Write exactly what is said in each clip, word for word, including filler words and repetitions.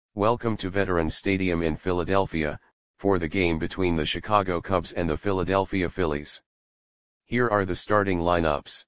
Welcome to Veterans Stadium in Philadelphia, for the game between the Chicago Cubs and the Philadelphia Phillies. Here are the starting lineups.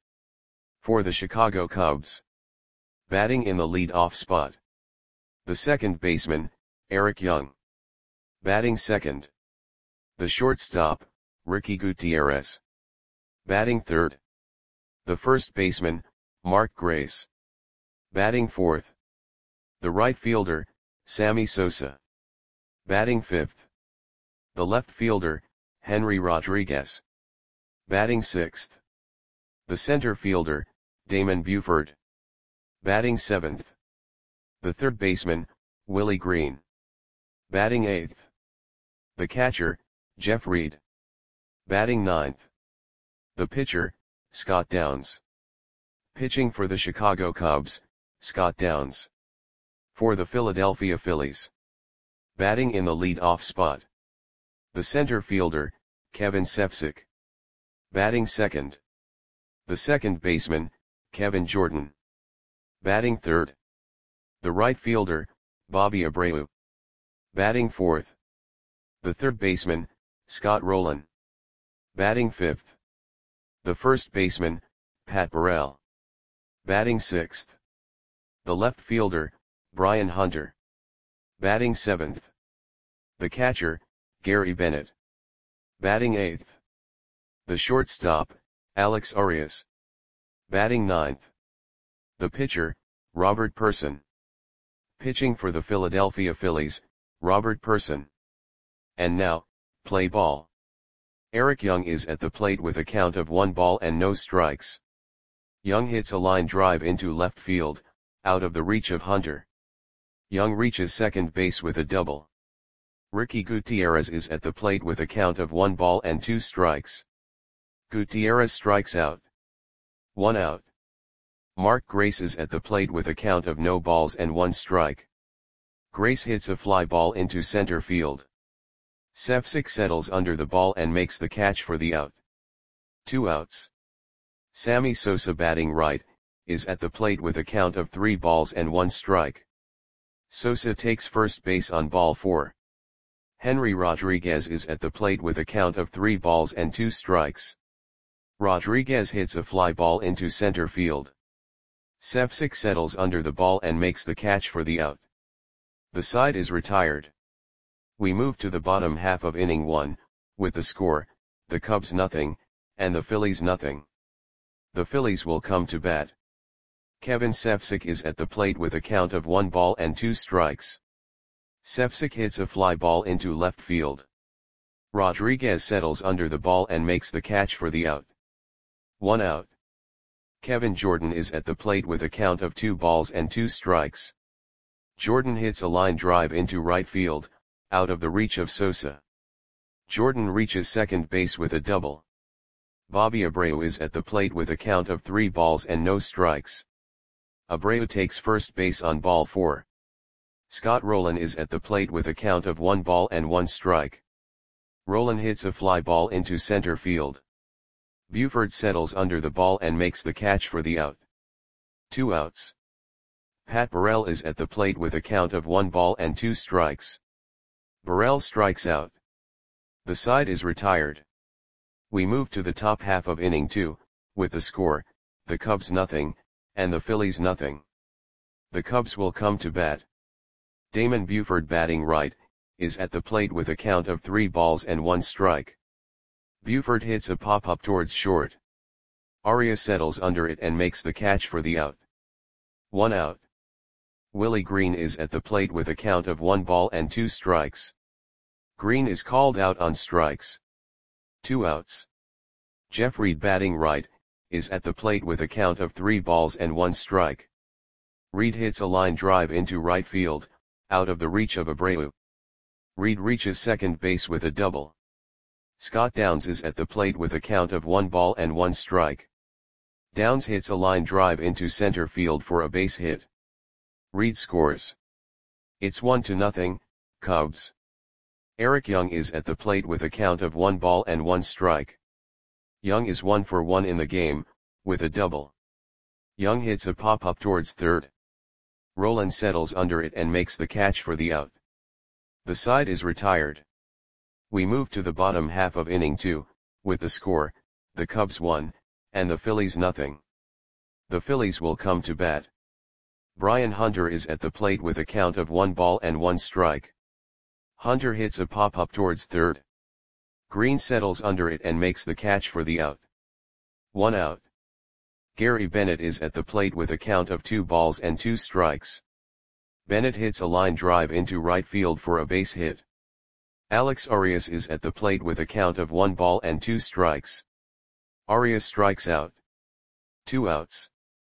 For the Chicago Cubs. Batting in the lead-off spot. The second baseman, Eric Young. Batting second. The shortstop, Ricky Gutierrez. Batting third. The first baseman, Mark Grace. Batting fourth. The right fielder, Sammy Sosa. Batting fifth. The left fielder, Henry Rodriguez. Batting sixth. The center fielder, Damon Buford. Batting seventh. The third baseman, Willie Green. Batting eighth. The catcher, Jeff Reed. Batting ninth. The pitcher, Scott Downs. Pitching for the Chicago Cubs, Scott Downs. For the Philadelphia Phillies. Batting in the lead-off spot. The center fielder, Kevin Cefcik. Batting second. The second baseman, Kevin Jordan. Batting third. The right fielder, Bobby Abreu. Batting fourth. The third baseman, Scott Rolen. Batting fifth. The first baseman, Pat Burrell. Batting sixth. The left fielder, Brian Hunter. Batting seventh. The catcher, Gary Bennett. Batting eighth. The shortstop, Alex Arias. Batting ninth. The pitcher, Robert Person. Pitching for the Philadelphia Phillies, Robert Person. And now, play ball. Eric Young is at the plate with a count of one ball and no strikes. Young hits a line drive into left field, out of the reach of Hunter. Young reaches second base with a double. Ricky Gutierrez is at the plate with a count of one ball and two strikes. Gutierrez strikes out. One out. Mark Grace is at the plate with a count of no balls and one strike. Grace hits a fly ball into center field. Cefcik settles under the ball and makes the catch for the out. Two outs. Sammy Sosa, batting right, is at the plate with a count of three balls and one strike. Sosa takes first base on ball four. Henry Rodriguez is at the plate with a count of three balls and two strikes. Rodriguez hits a fly ball into center field. Cefcik settles under the ball and makes the catch for the out. The side is retired. We move to the bottom half of inning one, with the score, the Cubs nothing, and the Phillies nothing. The Phillies will come to bat. Kevin Cefcik is at the plate with a count of one ball and two strikes. Cefcik hits a fly ball into left field. Rodriguez settles under the ball and makes the catch for the out. One out. Kevin Jordan is at the plate with a count of two balls and two strikes. Jordan hits a line drive into right field, out of the reach of Sosa. Jordan reaches second base with a double. Bobby Abreu is at the plate with a count of three balls and no strikes. Abreu takes first base on ball four. Scott Rolen is at the plate with a count of one ball and one strike. Rolen hits a fly ball into center field. Buford settles under the ball and makes the catch for the out. Two outs. Pat Burrell is at the plate with a count of one ball and two strikes. Burrell strikes out. The side is retired. We move to the top half of inning two, with the score, the Cubs nothing, and the Phillies nothing. The Cubs will come to bat. Damon Buford, batting right, is at the plate with a count of three balls and one strike. Buford hits a pop-up towards short. Arias settles under it and makes the catch for the out. One out. Willie Green is at the plate with a count of one ball and two strikes. Green is called out on strikes. Two outs. Jeff Reed, batting right, is at the plate with a count of three balls and one strike. Reed hits a line drive into right field, out of the reach of Abreu. Reed reaches second base with a double. Scott Downs is at the plate with a count of one ball and one strike. Downs hits a line drive into center field for a base hit. Reed scores. It's one to nothing, Cubs. Eric Young is at the plate with a count of one ball and one strike. Young is one for one in the game, with a double. Young hits a pop-up towards third. Roland settles under it and makes the catch for the out. The side is retired. We move to the bottom half of inning two, with the score, the Cubs one, and the Phillies nothing. The Phillies will come to bat. Brian Hunter is at the plate with a count of one ball and one strike. Hunter hits a pop-up towards third. Green settles under it and makes the catch for the out. One out. Gary Bennett is at the plate with a count of two balls and two strikes. Bennett hits a line drive into right field for a base hit. Alex Arias is at the plate with a count of one ball and two strikes. Arias strikes out. Two outs.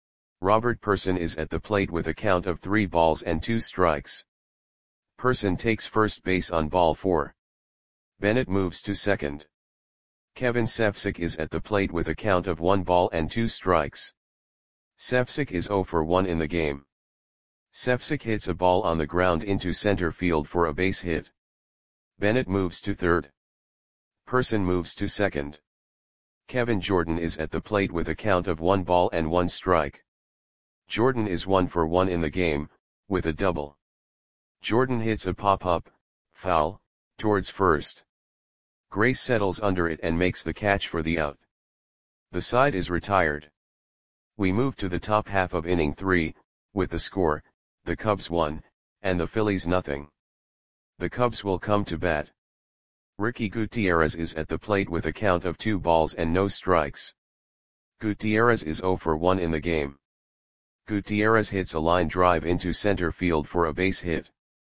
Robert Person is at the plate with a count of three balls and two strikes. Person takes first base on ball four. Bennett moves to second. Kevin Sefcik is at the plate with a count of one ball and two strikes. Sefcik is zero for one in the game. Sefcik hits a ball on the ground into center field for a base hit. Bennett moves to third. Person moves to second. Kevin Jordan is at the plate with a count of one ball and one strike. Jordan is one for one in the game, with a double. Jordan hits a pop-up, foul, towards first. Grace settles under it and makes the catch for the out. The side is retired. We move to the top half of inning three, with the score, the Cubs one, and the Phillies nothing. The Cubs will come to bat. Ricky Gutierrez is at the plate with a count of two balls and no strikes. Gutierrez is zero for one in the game. Gutierrez hits a line drive into center field for a base hit.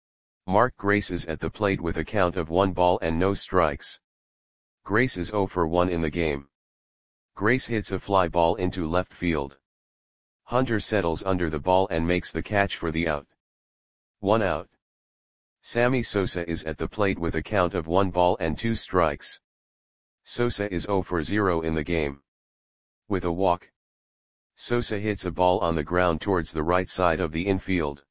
Mark Grace is at the plate with a count of one ball and no strikes. Grace is zero for one in the game. Grace hits a fly ball into left field. Hunter settles under the ball and makes the catch for the out. One out. Sammy Sosa is at the plate with a count of one ball and two strikes. Sosa is zero for zero in the game. With a walk. Sosa hits a ball on the ground towards the right side of the infield.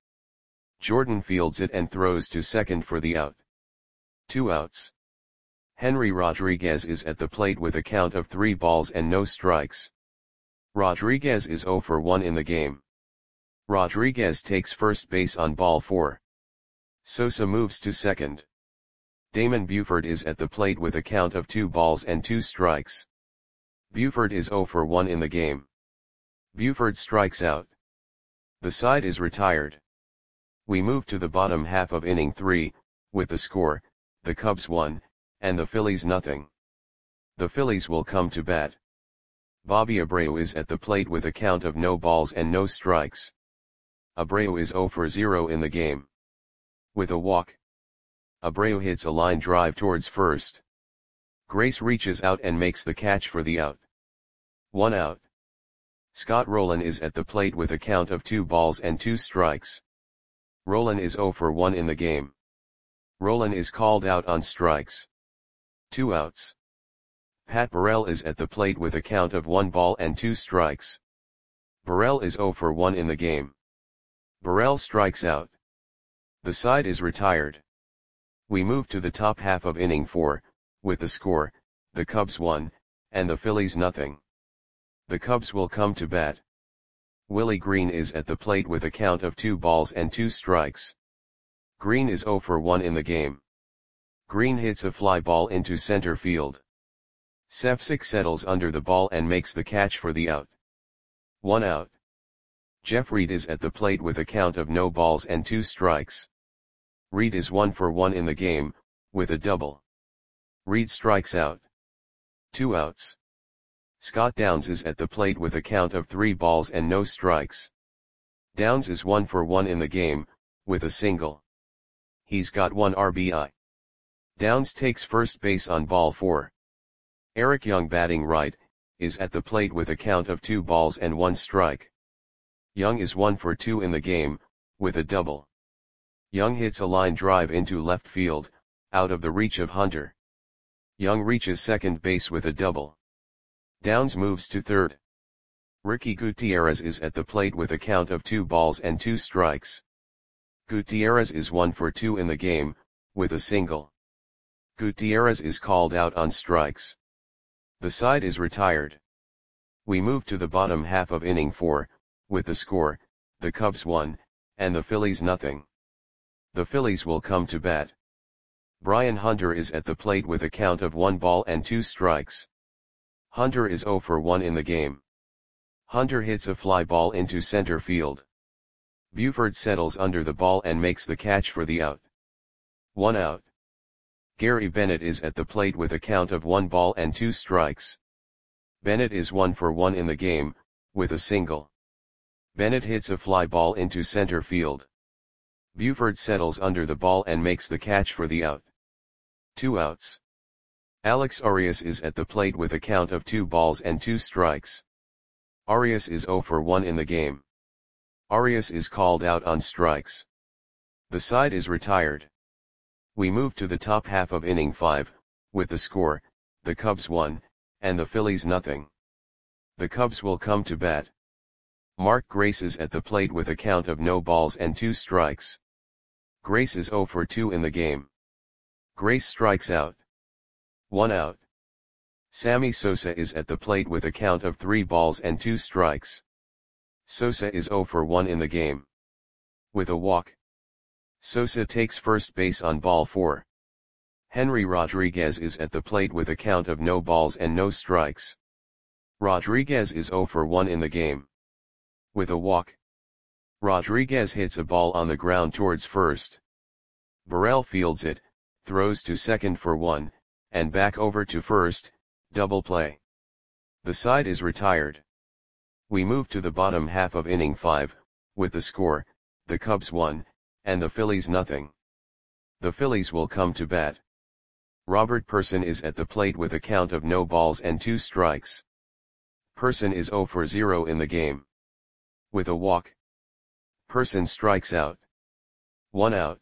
Jordan fields it and throws to second for the out. Two outs. Henry Rodriguez is at the plate with a count of three balls and no strikes. Rodriguez is zero for one in the game. Rodriguez takes first base on ball four. Sosa moves to second. Damon Buford is at the plate with a count of two balls and two strikes. Buford is zero for one in the game. Buford strikes out. The side is retired. We move to the bottom half of inning three, with the score, the Cubs one, and the Phillies nothing. The Phillies will come to bat. Bobby Abreu is at the plate with a count of no balls and no strikes. Abreu is zero for zero in the game. With a walk. Abreu hits a line drive towards first. Grace reaches out and makes the catch for the out. One out. Scott Rolen is at the plate with a count of two balls and two strikes. Rolen is zero for one in the game. Rolen is called out on strikes. Two outs. Pat Burrell is at the plate with a count of one ball and two strikes. Burrell is zero for one in the game. Burrell strikes out. The side is retired. We move to the top half of inning four, with the score, the Cubs one, and the Phillies nothing. The Cubs will come to bat. Willie Green is at the plate with a count of two balls and two strikes. Green is zero for one in the game. Green hits a fly ball into center field. Sefcik settles under the ball and makes the catch for the out. One out. Jeff Reed is at the plate with a count of no balls and two strikes. Reed is one for one in the game, with a double. Reed strikes out. Two outs. Scott Downs is at the plate with a count of three balls and no strikes. Downs is one for one in the game, with a single. He's got one R B I. Downs takes first base on ball four. Eric Young, batting right, is at the plate with a count of two balls and one strike. Young is one for two in the game, with a double. Young hits a line drive into left field, out of the reach of Hunter. Young reaches second base with a double. Downs moves to third. Ricky Gutierrez is at the plate with a count of two balls and two strikes. Gutierrez is one for two in the game, with a single. Gutierrez is called out on strikes. The side is retired. We move to the bottom half of inning four, with the score, the Cubs one, and the Phillies nothing. The Phillies will come to bat. Brian Hunter is at the plate with a count of one ball and two strikes. Hunter is zero for one in the game. Hunter hits a fly ball into center field. Buford settles under the ball and makes the catch for the out. One out. Gary Bennett is at the plate with a count of one ball and two strikes. Bennett is one for one in the game, with a single. Bennett hits a fly ball into center field. Buford settles under the ball and makes the catch for the out. Two outs. Alex Arias is at the plate with a count of two balls and two strikes. Arias is zero for one in the game. Arias is called out on strikes. The side is retired. We move to the top half of inning five, with the score, the Cubs one, and the Phillies nothing. The Cubs will come to bat. Mark Grace is at the plate with a count of no balls and two strikes. Grace is zero for two in the game. Grace strikes out. One out. Sammy Sosa is at the plate with a count of three balls and two strikes. Sosa is zero for one in the game. With a walk. Sosa takes first base on ball four. Henry Rodriguez is at the plate with a count of no balls and no strikes. Rodriguez is zero for one in the game. With a walk. Rodriguez hits a ball on the ground towards first. Burrell fields it, throws to second for one, and back over to first, double play. The side is retired. We move to the bottom half of inning five, with the score, the Cubs one, and the Phillies nothing. The Phillies will come to bat. Robert Person is at the plate with a count of no balls and two strikes. Person is zero for zero in the game. With a walk. Person strikes out. One out.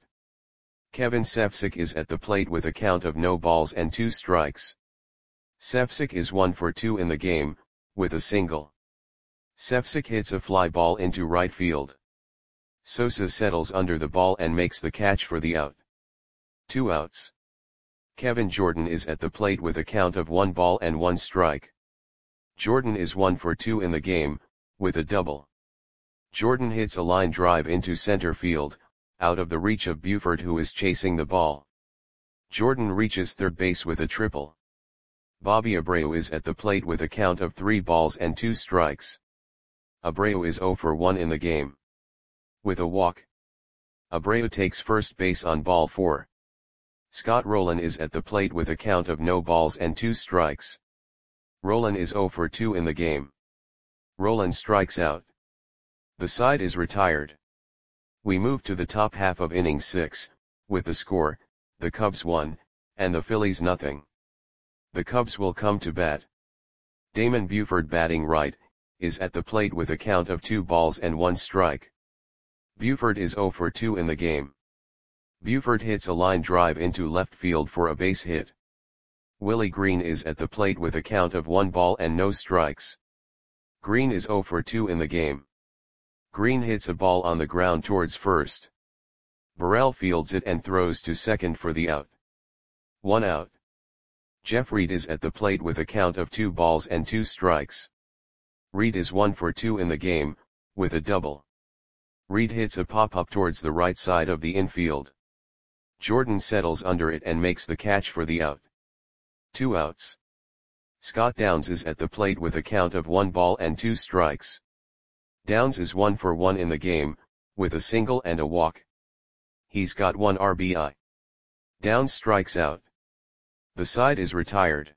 Kevin Sefcik is at the plate with a count of no balls and two strikes. Sefcik is one for two in the game, with a single. Sefcik hits a fly ball into right field. Sosa settles under the ball and makes the catch for the out. Two outs. Kevin Jordan is at the plate with a count of one ball and one strike. Jordan is one for two in the game, with a double. Jordan hits a line drive into center field, out of the reach of Buford who is chasing the ball. Jordan reaches third base with a triple. Bobby Abreu is at the plate with a count of three balls and two strikes. Abreu is zero for one in the game. With a walk. Abreu takes first base on ball four. Scott Rowland is at the plate with a count of no balls and two strikes. Rowland is zero for two in the game. Rowland strikes out. The side is retired. We move to the top half of inning six, with the score, the Cubs one, and the Phillies nothing. The Cubs will come to bat. Damon Buford batting right, is at the plate with a count of two balls and one strike. Buford is zero for two in the game. Buford hits a line drive into left field for a base hit. Willie Green is at the plate with a count of one ball and no strikes. Green is zero for two in the game. Green hits a ball on the ground towards first. Burrell fields it and throws to second for the out. One out. Jeff Reed is at the plate with a count of two balls and two strikes. Reed is one for two in the game, with a double. Reed hits a pop-up towards the right side of the infield. Jordan settles under it and makes the catch for the out. Two outs. Scott Downs is at the plate with a count of one ball and two strikes. Downs is one for one in the game, with a single and a walk. He's got one R B I. Downs strikes out. The side is retired.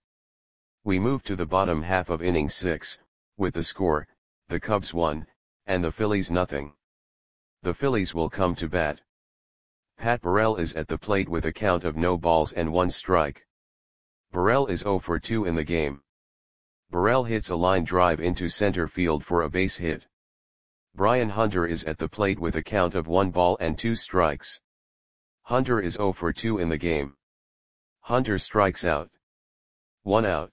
We move to the bottom half of inning six, with the score, the Cubs one, and the Phillies nothing. The Phillies will come to bat. Pat Burrell is at the plate with a count of no balls and one strike. Burrell is zero for two in the game. Burrell hits a line drive into center field for a base hit. Brian Hunter is at the plate with a count of one ball and two strikes. Hunter is zero for two in the game. Hunter strikes out. One out.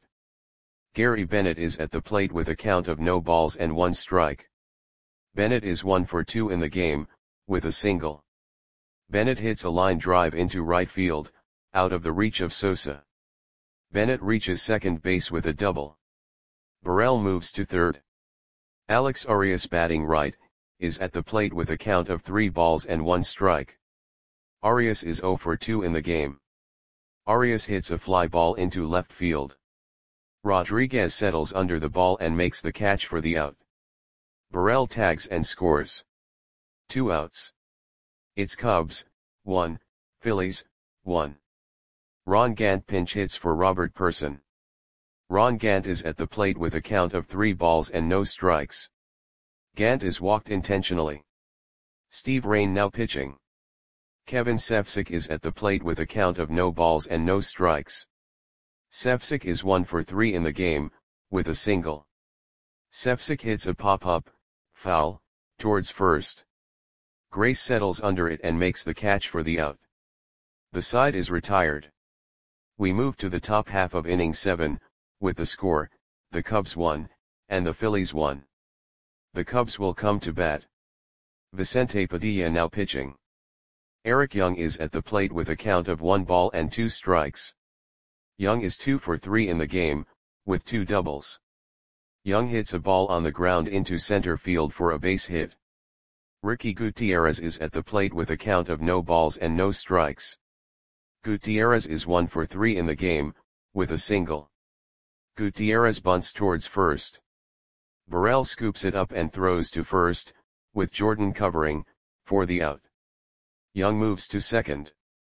Gary Bennett is at the plate with a count of no balls and one strike. Bennett is one for two in the game, with a single. Bennett hits a line drive into right field, out of the reach of Sosa. Bennett reaches second base with a double. Burrell moves to third. Alex Arias batting right, is at the plate with a count of three balls and one strike. Arias is zero for two in the game. Arias hits a fly ball into left field. Rodriguez settles under the ball and makes the catch for the out. Burrell tags and scores. Two outs. It's Cubs, one, Phillies, one. Ron Gant pinch hits for Robert Person. Ron Gant is at the plate with a count of three balls and no strikes. Gant is walked intentionally. Steve Rain now pitching. Kevin Cefcik is at the plate with a count of no balls and no strikes. Cefcik is one for three in the game, with a single. Cefcik hits a pop-up, foul, towards first. Grace settles under it and makes the catch for the out. The side is retired. We move to the top half of inning seven, with the score, the Cubs won, and the Phillies won. The Cubs will come to bat. Vicente Padilla now pitching. Eric Young is at the plate with a count of one ball and two strikes. Young is two for three in the game, with two doubles. Young hits a ball on the ground into center field for a base hit. Ricky Gutierrez is at the plate with a count of no balls and no strikes. Gutierrez is one for three in the game, with a single. Gutierrez bunts towards first. Burrell scoops it up and throws to first, with Jordan covering, for the out. Young moves to second.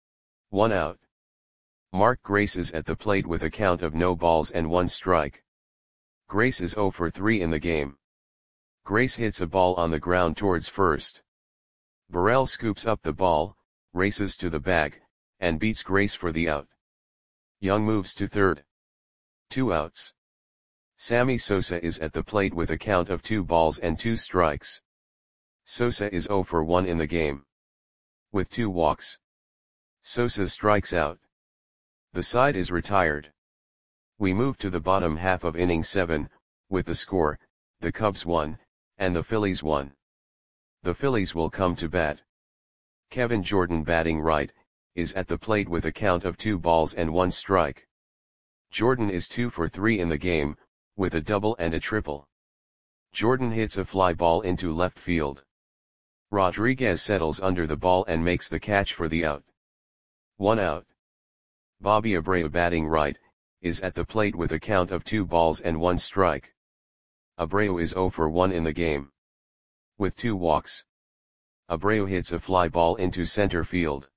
One out. Mark Grace is at the plate with a count of no balls and one strike. Grace is zero for three in the game. Grace hits a ball on the ground towards first. Burrell scoops up the ball, races to the bag, and beats Grace for the out. Young moves to third. Two outs. Sammy Sosa is at the plate with a count of two balls and two strikes. Sosa is zero for one in the game. With two walks. Sosa strikes out. The side is retired. We move to the bottom half of inning seven, with the score, the Cubs won, and the Phillies won. The Phillies will come to bat. Kevin Jordan batting right, is at the plate with a count of two balls and one strike. Jordan is two for three in the game, with a double and a triple. Jordan hits a fly ball into left field. Rodriguez settles under the ball and makes the catch for the out. One out. Bobby Abreu batting right, is at the plate with a count of two balls and one strike. Abreu is zero for one in the game. With two walks. Abreu hits a fly ball into center field.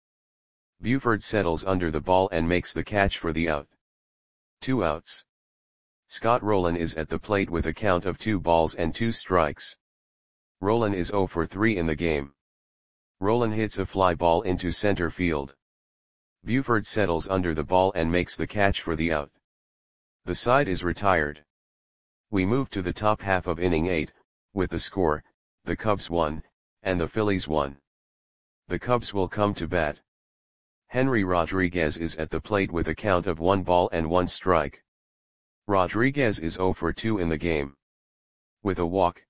Buford settles under the ball and makes the catch for the out. Two outs. Scott Rowland is at the plate with a count of two balls and two strikes. Rowland is zero for three in the game. Rowland hits a fly ball into center field. Buford settles under the ball and makes the catch for the out. The side is retired. We move to the top half of inning eight, with the score, the Cubs won, and the Phillies won. The Cubs will come to bat. Henry Rodriguez is at the plate with a count of one ball and one strike. Rodriguez is zero for two in the game. With a walk.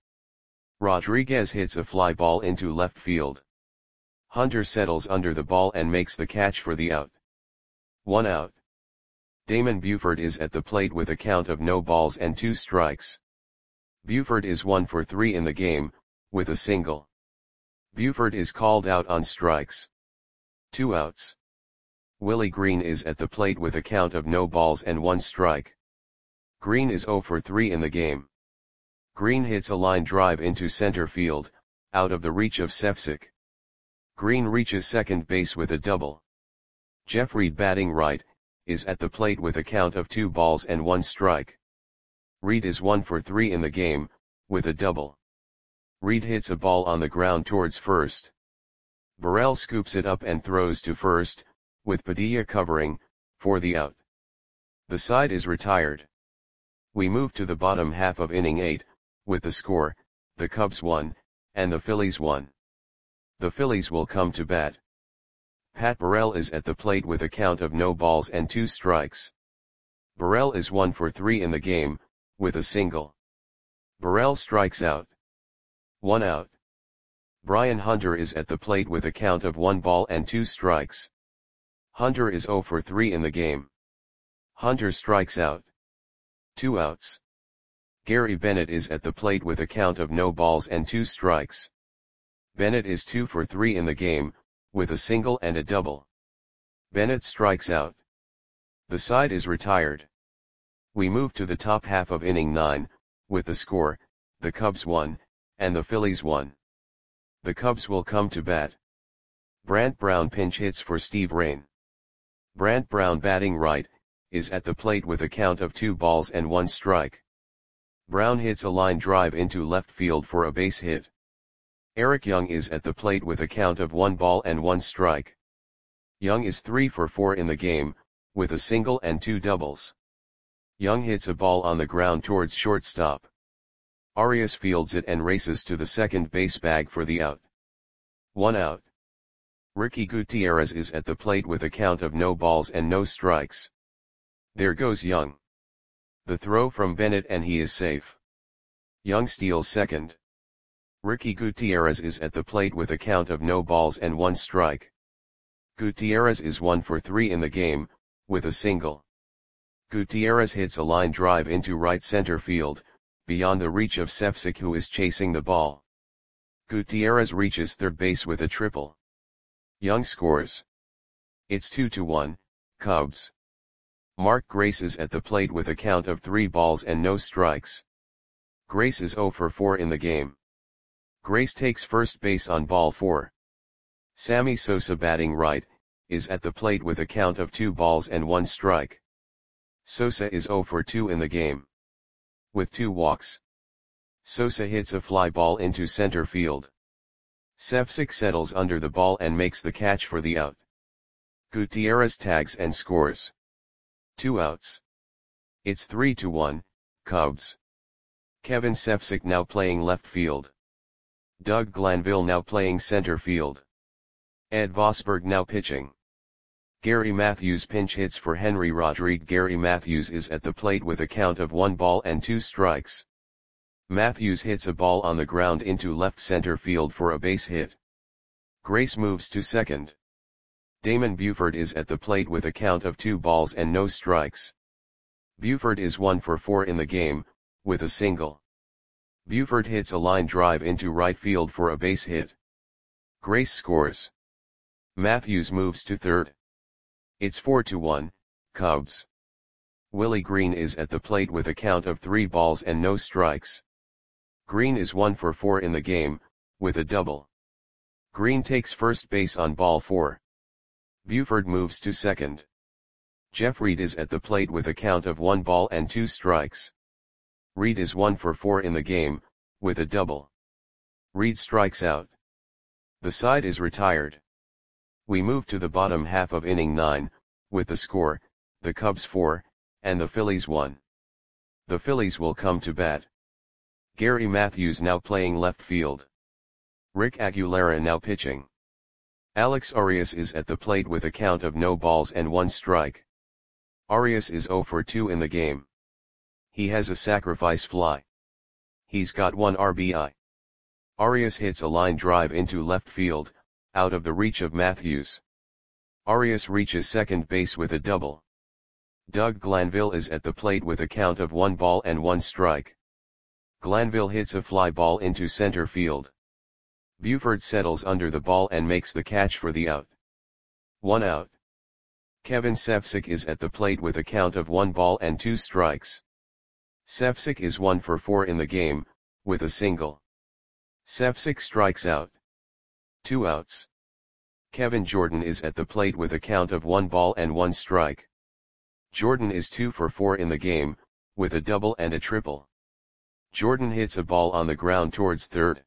Rodriguez hits a fly ball into left field. Hunter settles under the ball and makes the catch for the out. One out. Damon Buford is at the plate with a count of no balls and two strikes. Buford is one for three in the game, with a single. Buford is called out on strikes. Two outs. Willie Green is at the plate with a count of no balls and one strike. Green is zero for three in the game. Green hits a line drive into center field, out of the reach of Cefcik. Green reaches second base with a double. Jeff Reed batting right, is at the plate with a count of two balls and one strike. Reed is one for three in the game, with a double. Reed hits a ball on the ground towards first. Burrell scoops it up and throws to first, with Padilla covering, for the out. The side is retired. We move to the bottom half of inning eight, with the score, the Cubs won, and the Phillies won. The Phillies will come to bat. Pat Burrell is at the plate with a count of no balls and two strikes. Burrell is one for three in the game, with a single. Burrell strikes out. One out. Brian Hunter is at the plate with a count of one ball and two strikes. Hunter is zero for three in the game. Hunter strikes out. Two outs. Gary Bennett is at the plate with a count of no balls and two strikes. Bennett is two for three in the game, with a single and a double. Bennett strikes out. The side is retired. We move to the top half of inning nine, with the score, the Cubs won, and the Phillies won. The Cubs will come to bat. Brant Brown pinch hits for Steve Rain. Brant Brown, batting right, is at the plate with a count of two balls and one strike. Brown hits a line drive into left field for a base hit. Eric Young is at the plate with a count of one ball and one strike. Young is three for four in the game, with a single and two doubles. Young hits a ball on the ground towards shortstop. Arias fields it and races to the second base bag for the out. One out. Ricky Gutierrez is at the plate with a count of no balls and no strikes. There goes Young. The throw from Bennett and he is safe. Young steals second. Ricky Gutierrez is at the plate with a count of no balls and one strike. Gutierrez is one for three in the game, with a single. Gutierrez hits a line drive into right center field, beyond the reach of Cefsic, who is chasing the ball. Gutierrez reaches third base with a triple. Young scores. It's two to one, Cubs. Mark Grace is at the plate with a count of three balls and no strikes. Grace is zero for four in the game. Grace takes first base on ball four. Sammy Sosa, batting right, is at the plate with a count of two balls and one strike. Sosa is zero for two in the game. With two walks. Sosa hits a fly ball into center field. Cefsic settles under the ball and makes the catch for the out. Gutierrez tags and scores. Two outs. It's three to one, Cubs. Kevin Cefsic now playing left field. Doug Glanville now playing center field. Ed Vosberg now pitching. Gary Matthews pinch hits for Henry Rodriguez. Gary Matthews is at the plate with a count of one ball and two strikes. Matthews hits a ball on the ground into left center field for a base hit. Grace moves to second. Damon Buford is at the plate with a count of two balls and no strikes. Buford is one for four in the game, with a single. Buford hits a line drive into right field for a base hit. Grace scores. Matthews moves to third. It's four to one, Cubs. Willie Green is at the plate with a count of three balls and no strikes. Green is one for four in the game, with a double. Green takes first base on ball four. Buford moves to second. Jeff Reed is at the plate with a count of one ball and two strikes. Reed is one for four in the game, with a double. Reed strikes out. The side is retired. We move to the bottom half of inning nine, with the score, the Cubs four, and the Phillies one. The Phillies will come to bat. Gary Matthews now playing left field. Rick Aguilera now pitching. Alex Arias is at the plate with a count of no balls and one strike. Arias is zero for two in the game. He has a sacrifice fly. He's got one R B I. Arias hits a line drive into left field, out of the reach of Matthews. Arias reaches second base with a double. Doug Glanville is at the plate with a count of one ball and one strike. Glanville hits a fly ball into center field. Buford settles under the ball and makes the catch for the out. One out. Kevin Cefsic is at the plate with a count of one ball and two strikes. Cefsic is one for four in the game, with a single. Cefsic strikes out. Two outs. Kevin Jordan is at the plate with a count of one ball and one strike. Jordan is two for four in the game, with a double and a triple. Jordan hits a ball on the ground towards third.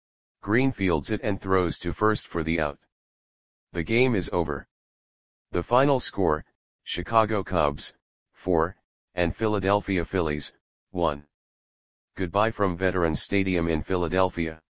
Green fields it and throws to first for the out. The game is over. The final score, Chicago Cubs, four, and Philadelphia Phillies, one. Goodbye from Veterans Stadium in Philadelphia.